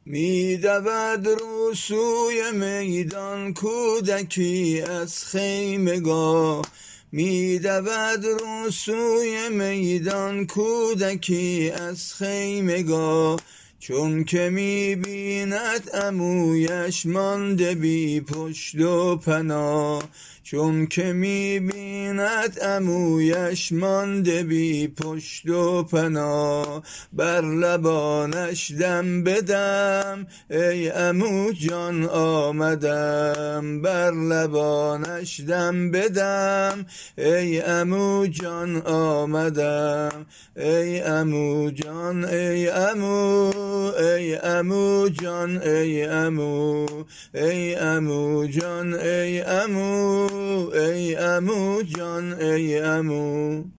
می دود رو سوی میدان کودکی از خیمگاه، می دود رو سوی میدان کودکی از خیمگاه. چون که می بیند عمویش مانده بی پشت و پناه، چون که می بیند عمویش مانده بی پشت و پناه. بر لبانش دم بدم ای عمو جان آمدم، بر لبانش دم بدم ای عمو جان آمدم. ای عمو جان ای عمو، ای عمو جان ای عمو، ای عمو جان ای عمو، ای عمو جان ای عمو.